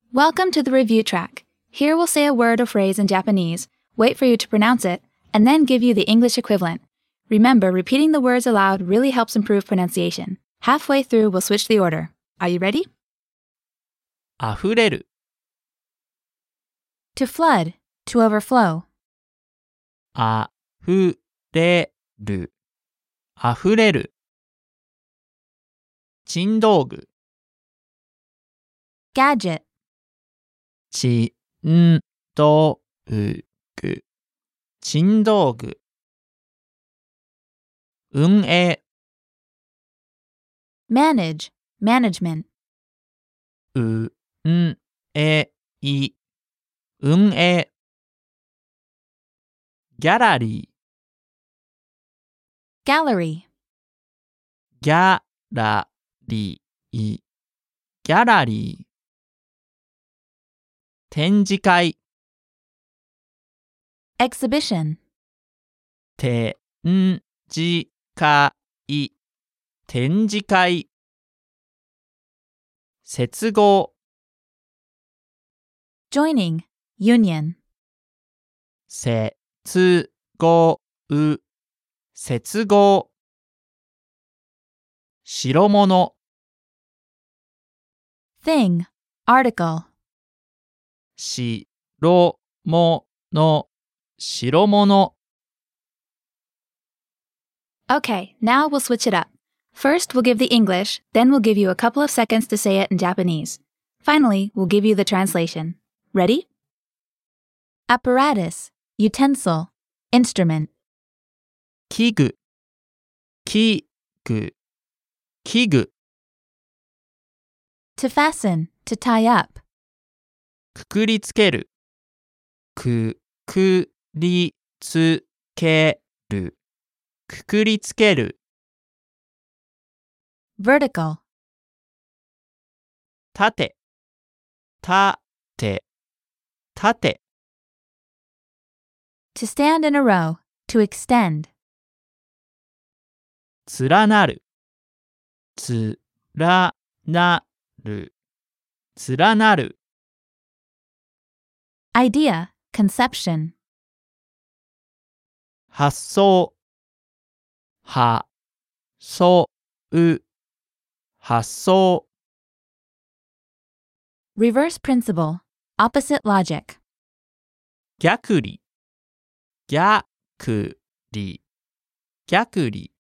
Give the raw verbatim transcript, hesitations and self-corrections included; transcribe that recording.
Welcome to the review track. Here we'll say a word or phrase in Japanese, wait for you to pronounce it, and then give you the English equivalent. Remember, repeating the words aloud really helps improve pronunciation. Halfway through, we'll switch the order. Are you ready? 溢れる To flood, to overflow. 溢れる溢れる珍道具 Gadget, 珍道具珍道具運営 manage, management. 運営運営ギャラリー Gallery, ギャラリーギャラリー展示会 exhibition, 展示会展示会接合 joining, union. 接合接合白物 Thing, article. 白物白物 Okay, now we'll switch it up. First, we'll give the English, then we'll give you a couple of seconds to say it in Japanese. Finally, we'll give you the translation. Ready? Apparatus, utensil, instrument. 器具器具器具 To fasten, to tie up. くくりつけるくくりつけるくくりつける Vertical, 縦縦縦 to stand in a row, to extend. 連なるつらなる連なる Idea, conception. 発想発想発想 Reverse principle, opposite logic. 逆理逆理逆理